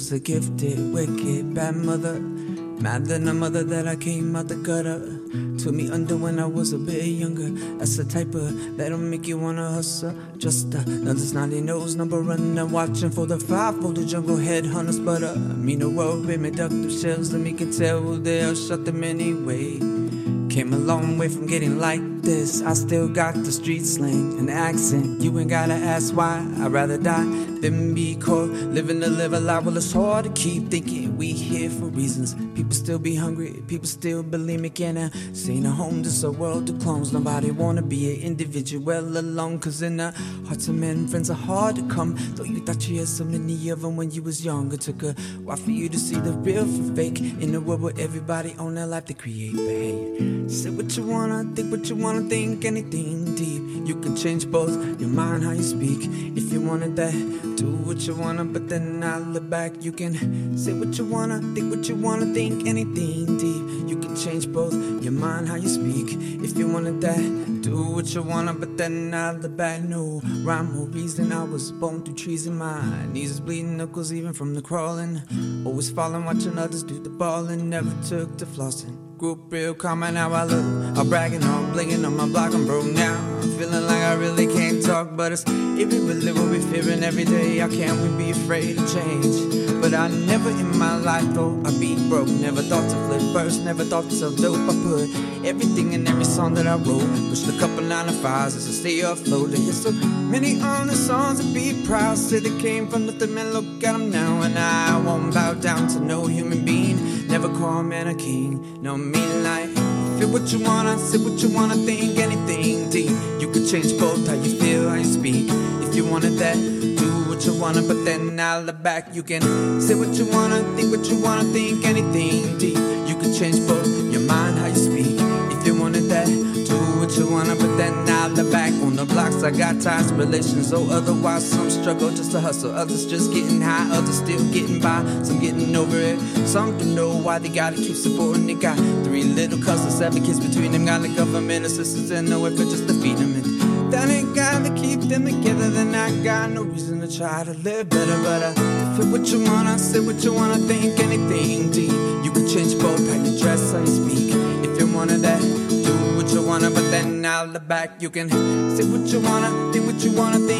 was a gifted, wicked, bad mother. Mad than a mother that I came out the gutter. Took me under when I was a bit younger. That's the type of that'll make you wanna hustle. Just another snotty nose number runner, watching for the five-folded jungle headhunters. But mean the world with me ducked through shells, let me can tell they'll shut them anyway. Came a long way from getting like this. I still got the street slang and accent. You ain't gotta ask why. I'd rather die than be caught living to live a lie. Well, it's hard to keep thinking we here for reasons. People still be hungry, people still believe me. Can't seen a home, this a world of clones. Nobody wanna be an individual alone. Cause in the hearts of men, friends are hard to come. Though you thought you had so many of them when you was young. It took a while for you to see the real from fake. In a world where everybody own their life to create behavior. Say what you wanna, think what you wanna think, anything deep. You can change both your mind, how you speak. If you wanted that, do what you wanna, but then I look back. You can say what you wanna, think what you wanna think, anything deep. You can change both your mind, how you speak. If you wanted that, do what you wanna, but then I look back. No rhyme or reason, I was born through trees and my knees is bleeding, knuckles even from the crawling. Always falling, watching others do the balling. Never took to flossing. Grew up real calm and now I look I'm bragging on, blinging on my block. I'm broke now, I'm feeling like I really can't talk. But it's eerie, we live what we fearing every day. How can we be afraid of change? But I never in my life thought I'd be broke. Never thought to flip first, never thought to sell dope. I put everything in every song that I wrote. Pushed a couple 9 to 5s just to stay afloat. There's so many honest songs to be proud. Say they came from nothing, man, look at them now. And I won't bow down to no human being. Never call a man a king, no mean life. Feel what you wanna, say what you wanna, think anything deep. You can change both how you feel, how you speak. If you wanted that, do what you wanna, but then I'll look back. You can say what you wanna, think what you wanna, think anything deep. You can change both your mind, how you speak. If you wanted that, do what you wanna, but then I'll look back. On the blocks I got ties, relations, or otherwise. Some struggle just to hustle, others just getting high, others still getting by, some getting over it. Some don't know why they gotta keep supporting. They got 3 little cousins, 7 kids between them. Got the government assistance and no effort just to feed them. And that ain't gotta keep them together. Then I got no reason to try to live better. But feel what you wanna, say what you wanna, think anything deep. You can change both how you dress, how you speak. If you wanted that, do what you wanna, but then I'll look back. You can say what you wanna, think what you wanna, think